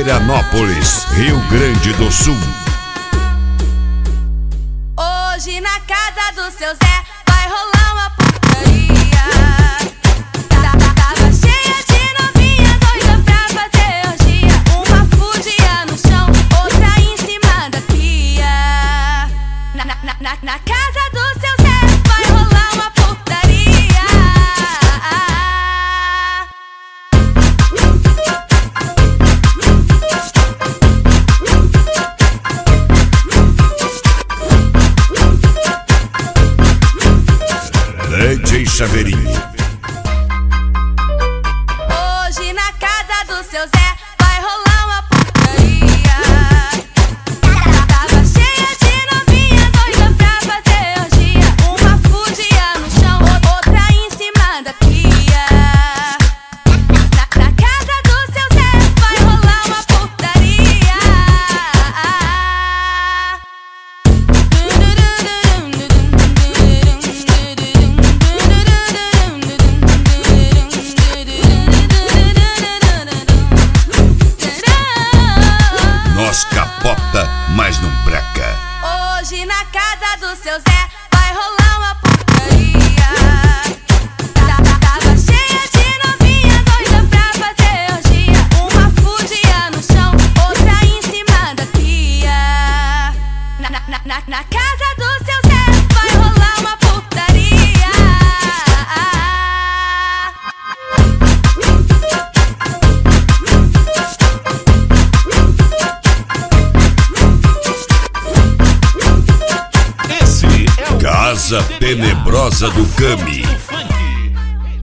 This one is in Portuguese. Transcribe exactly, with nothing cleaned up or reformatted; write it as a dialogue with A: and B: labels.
A: Florianópolis, Rio Grande do Sul.
B: Hoje na casa do seu Zé vai rolar uma putaria. Tava cheia de novinha doida pra fazer orgia. Uma fudia no chão, outra em cima da pia. Na, na, na, na casa do seu Zé vai rolar uma putaria.
A: D J Chaveirinho.
B: Hoje na casa do seu Zé vai rolar uma putaria. Tava cheia de novinha doida pra fazer orgia. Uma fudia no chão, outra em cima da pia. Na, na casa do seu Zé vai rolar uma putaria.
A: Nós capota, mas não breca.
B: Hoje na casa do seu Zé vai rolar uma putaria. Tava cheia de novinha doida pra fazer orgia. Uma fudia no chão, outra em cima da pia. Na, na, na, na, na casa do seu Zé vai rolar uma putaria.
A: Casa Tenebrosa do Cami.